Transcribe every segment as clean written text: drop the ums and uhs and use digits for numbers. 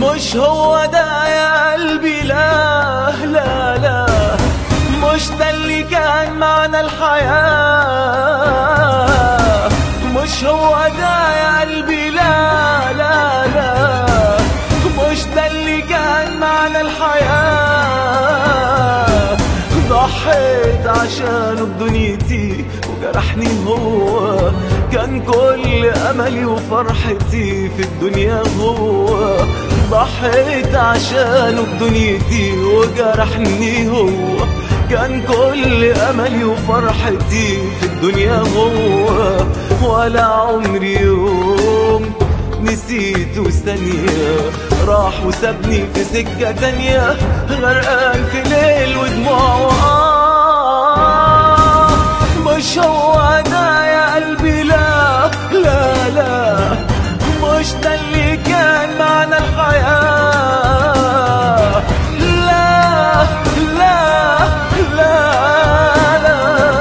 مش هو ده يا قلبي، لا لا لا، مش ده اللي كان معنى الحياة. مش هو ده يا قلبي، لا لا لا، مش ده اللي كان معنى الحياة. ضحيت عشانه بدنيتي وجرحني هو، كان كل أملي وفرحتي في الدنيا هو. ضحيت عشانه بدنيتي وجرحني هو، كان كل أملي وفرحتي في الدنيا هو. ولا عمري يوم نسيته ثانية، راح وسابني في سكة تانية، غرقان في ليل ودموع. مش هو ده يا قلبي، لا لا لا، مش ده اللي كان معنى الحياة. لا لا لا لا.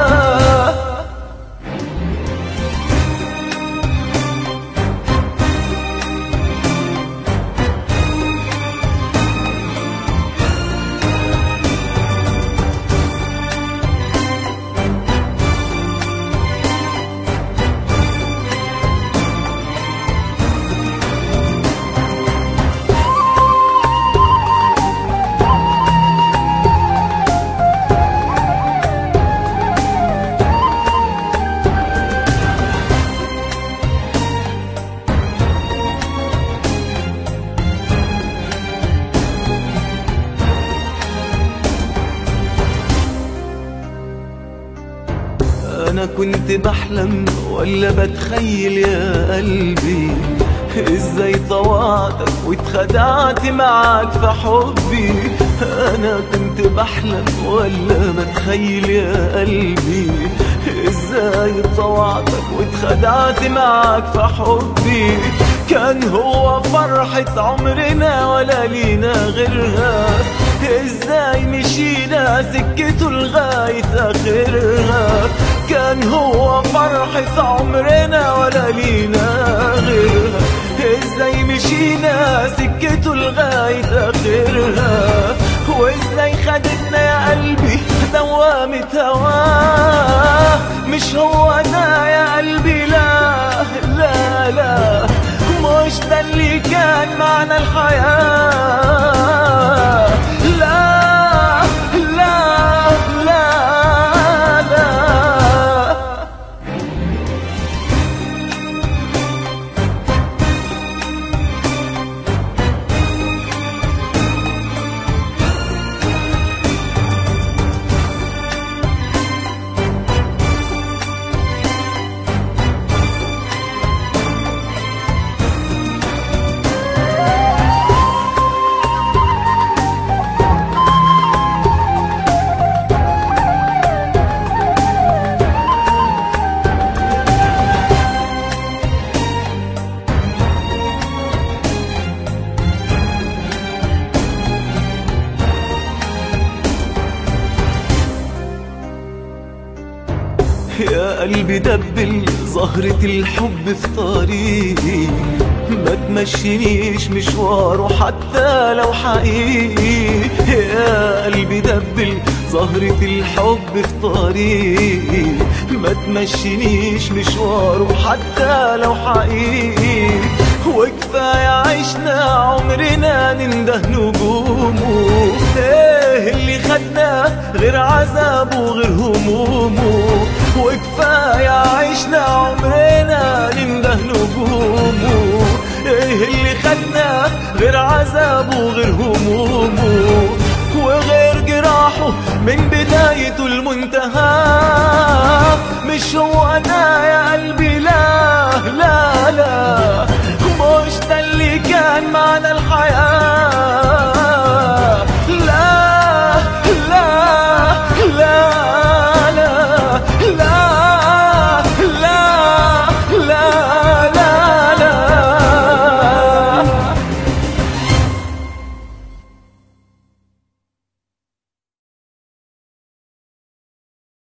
أنا كنت بحلم ولا بتخيل يا قلبي، إزاي طوعتك واتخدعت معاك في حبي. أنا كنت بحلم ولا بتخيل يا قلبي، إزاي طوعتك واتخدعت معاك في حبي. كان هو فرحة عمرنا ولا لينا غيرها، إزاي مشينا سكته لغاية آخرها. كان هو فرحة عمرنا ولا لينا غيرها، إزاي مشينا سكته لغاية آخرها. وإزاي خدتنا يا قلبي دوامة هواه. مش هو ده يا قلبي، لا لا لا، مش ده اللي كان معنى الحياة. لا لا لا لا. يا قلبي دبل زهرة الحب في طريقي، ما تمشينيش مشواره حتى لو حقيقي. يا قلبي دبل زهرة الحب في طريقي، ما تمشينيش مشواره حتى لو حقيقي. وكفاية عشنا عمرنا ننده نجومه، ايه اللي خدنا غير عذابه وغير همومه. وكفاية عشنا عمرنا ننده نجومه، ايه اللي خدنا غير عذابه وغير همومه. وغير جراحه من بدايته المنتهى. مش هو أنا